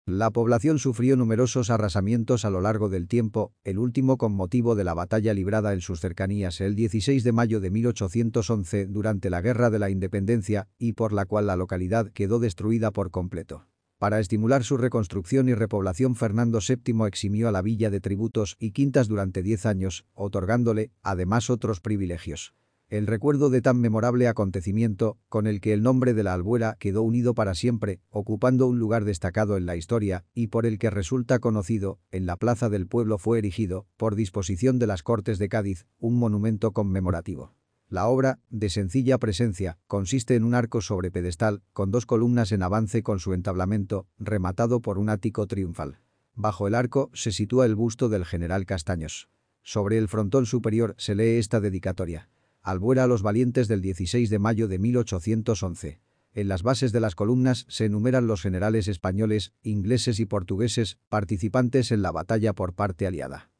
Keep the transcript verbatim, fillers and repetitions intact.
La población sufrió numerosos arrasamientos a lo largo del tiempo, el último con motivo de la batalla librada en sus cercanías el dieciséis de mayo de mil ochocientos once durante la Guerra de la Independencia y por la cual la localidad quedó destruida por completo. Para estimular su reconstrucción y repoblación, Fernando séptimo eximió a la villa de tributos y quintas durante diez años, otorgándole, además, otros privilegios. El recuerdo de tan memorable acontecimiento, con el que el nombre de la Albuera quedó unido para siempre, ocupando un lugar destacado en la historia, y por el que resulta conocido, en la plaza del pueblo fue erigido, por disposición de las Cortes de Cádiz, un monumento conmemorativo. La obra, de sencilla presencia, consiste en un arco sobre pedestal, con dos columnas en avance con su entablamento, rematado por un ático triunfal. Bajo el arco se sitúa el busto del general Castaños. Sobre el frontón superior se lee esta dedicatoria: Albuera a los valientes del dieciséis de mayo de mil ochocientos once. En las bases de las columnas se enumeran los generales españoles, ingleses y portugueses participantes en la batalla por parte aliada.